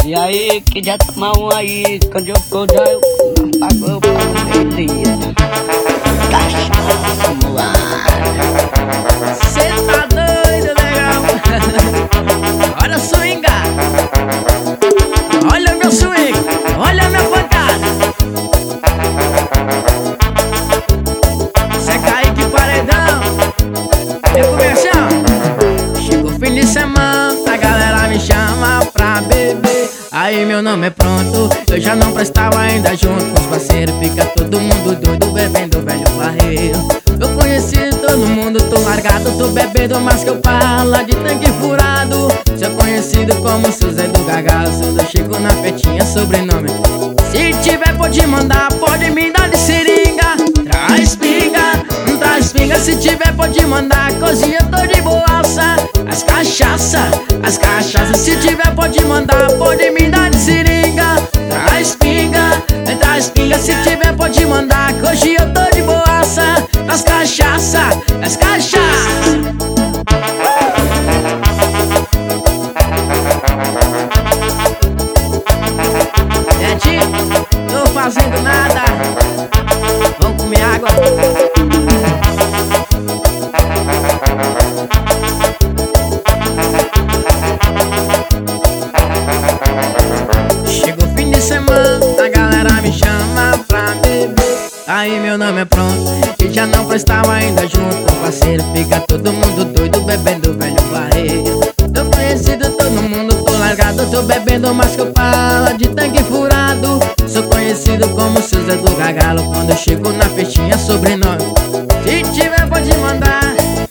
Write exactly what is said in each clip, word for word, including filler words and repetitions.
E aí, que já tomar um aí, quando eu tô já eu pago, eu pago beleza. Cachaça, moada. Cê tá doido, legal? Olha a swinga. Olha meu swing. Olha minha pancada. Cê cai de paredão. Eu comercial. Chegou o fim de semana, a galera me chama pra beber. Aí meu nome é pronto, eu já não prestava ainda junto com os parceiros. Fica todo mundo doido bebendo velho barreiro. Eu conheci todo mundo, tô largado, tô bebendo mais que eu falo de tanque furado. Sou conhecido como Suzé do Gagalo, sou do Chico na Fetinha, sobrenome. Se tiver pode mandar, pode me dar de seringa. Traz pinga, traz pinga. Se tiver pode mandar, cozinha eu tô de boaça. As cachaça, as cachaças. Se tiver pode mandar, pode me dar de seringa. Traz pinga, traz pinga. Se tiver pode mandar, hoje eu tô de boaça. As cachaça, as cachaças. Gente, tô fazendo nada. Vamos comer água. Chegou o fim de semana, a galera me chama pra beber. Aí meu nome é pronto, e já não prestava ainda junto com o parceiro. Fica todo mundo doido bebendo velho barreiro. Tô conhecido todo mundo, tô largado, tô bebendo mais que eu falo de tanque furado. Sou conhecido como Suzé do Gagalo, quando eu chego na festinha, sobrenome. Se tiver pode mandar.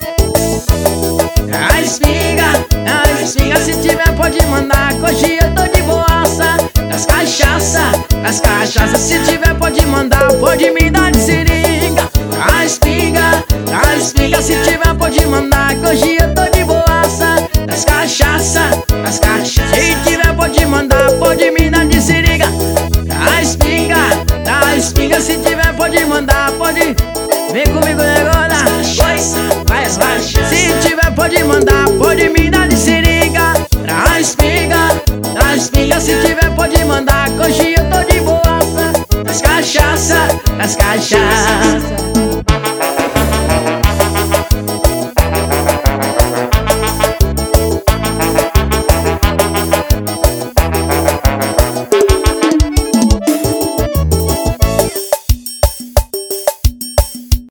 A espinga, a espinga. Se tiver pode mandar, hoje eu tô de boaça. As cachaça, as cachaças. Se tiver pode mandar, pode me dar de seringa. A espinga, a espinga. Se tiver pode mandar, hoje eu tô de boaça. As cachaça, as cachaças. Se tiver pode mandar, pode me dar de seringa. A espinga, a espinga. Se tiver pode mandar, pode. Vem comigo, negona. Vai, vai. Se tiver pode mandar, pode me dar de seringa. Traz pinga, traz pinga. Se tiver pode mandar, hoje eu tô de boaça. As cachaça, as cachaças.